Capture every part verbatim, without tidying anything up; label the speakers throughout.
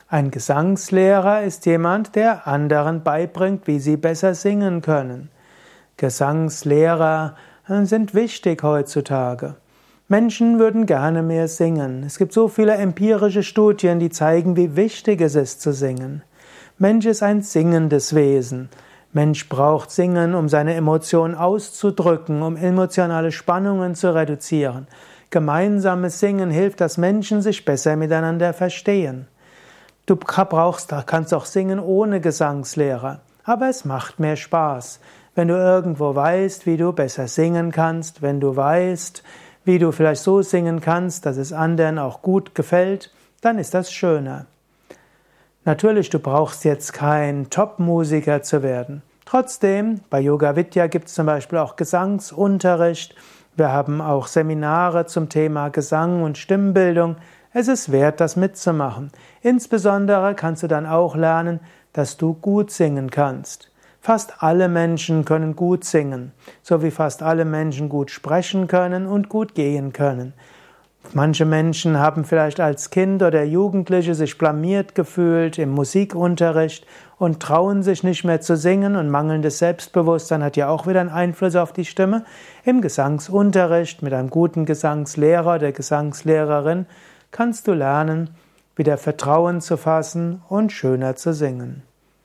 Speaker 1: Ein Gesangslehrer ist jemand, der anderen beibringt, wie sie besser singen können. Gesangslehrer sind wichtig heutzutage. Menschen würden gerne mehr singen. Es gibt so viele empirische Studien, die zeigen, wie wichtig es ist zu singen. Mensch ist ein singendes Wesen. Mensch braucht Singen, um seine Emotionen auszudrücken, um emotionale Spannungen zu reduzieren. Gemeinsames Singen hilft, dass Menschen sich besser miteinander verstehen. Du brauchst, kannst auch singen ohne Gesangslehrer, aber es macht mehr Spaß. Wenn du irgendwo weißt, wie du besser singen kannst, wenn du weißt, wie du vielleicht so singen kannst, dass es anderen auch gut gefällt, dann ist das schöner. Natürlich, du brauchst jetzt kein Top-Musiker zu werden. Trotzdem, bei Yoga Vidya gibt es zum Beispiel auch Gesangsunterricht. Wir haben auch Seminare zum Thema Gesang und Stimmbildung. Es ist wert, das mitzumachen. Insbesondere kannst du dann auch lernen, dass du gut singen kannst. Fast alle Menschen können gut singen, so wie fast alle Menschen gut sprechen können und gut gehen können. Manche Menschen haben vielleicht als Kind oder Jugendliche sich blamiert gefühlt im Musikunterricht und trauen sich nicht mehr zu singen, und mangelndes Selbstbewusstsein hat ja auch wieder einen Einfluss auf die Stimme. Im Gesangsunterricht mit einem guten Gesangslehrer oder Gesangslehrerin kannst du lernen, wieder Vertrauen zu fassen und schöner zu singen.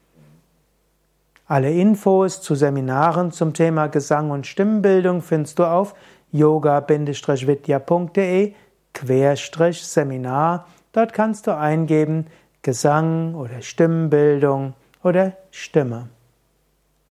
Speaker 1: Alle Infos zu Seminaren zum Thema Gesang und Stimmbildung findest du auf yoga vidya punkt de Querstrich Seminar. Dort kannst du eingeben Gesang oder Stimmbildung oder Stimme.